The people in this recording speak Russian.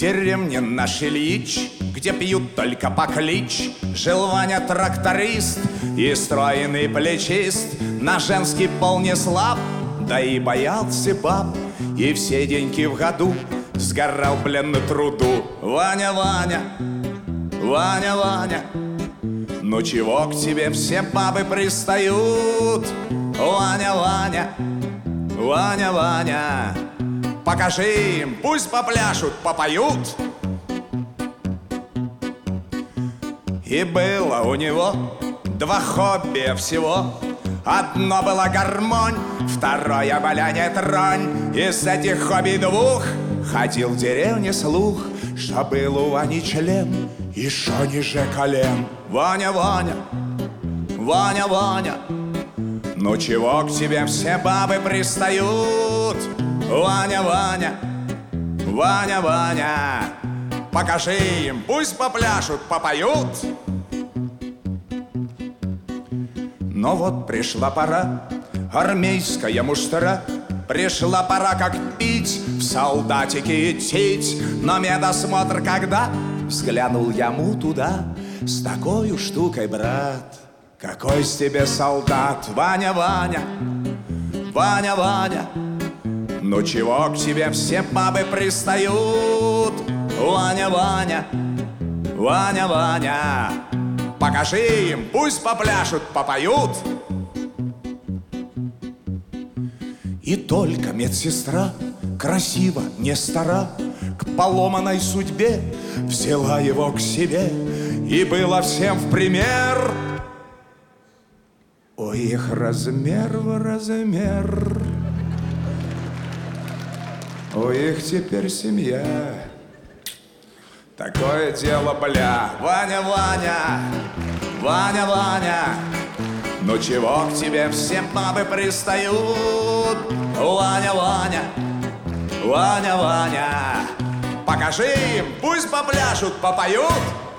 деревне наш Ильич, где пьют только по клич, жил Ваня тракторист и стройный плечист. На женский пол не слаб, да и боялся баб, и все деньки в году сгорал, блин, на труду. Ваня, Ваня, Ваня, Ваня, ну чего к тебе все бабы пристают? Ваня, Ваня, Ваня, Ваня, покажи им, пусть попляшут, попоют. И было у него два хобби всего. Одно было гармонь, второе валяние тронь. Из этих хобби двух ходил в деревне слух, что был у Вани член еще ниже колен. Ваня, Ваня, Ваня, Ваня, ну чего к тебе все бабы пристают? Ваня, Ваня, Ваня, Ваня, покажи им, пусть попляшут, попоют. Но вот пришла пора, армейская муштра. Пришла пора, как пить, в солдатики идти. Но медосмотр когда взглянул ему туда, с такой штукой, брат, какой с тебе солдат? Ваня, Ваня, Ваня, Ваня, ну чего к тебе все бабы пристают? Ваня, Ваня, Ваня, Ваня, покажи им, пусть попляшут, попоют. И только медсестра, красива, не стара, к поломанной судьбе взяла его к себе. И было всем в пример: ой, их размер в размер, ой, их теперь семья. Такое дело, бля. Ваня, Ваня, Ваня, Ваня, ну чего к тебе все бабы пристают? Ваня, Ваня, Ваня, Ваня, покажи им, пусть попляшут, попоют.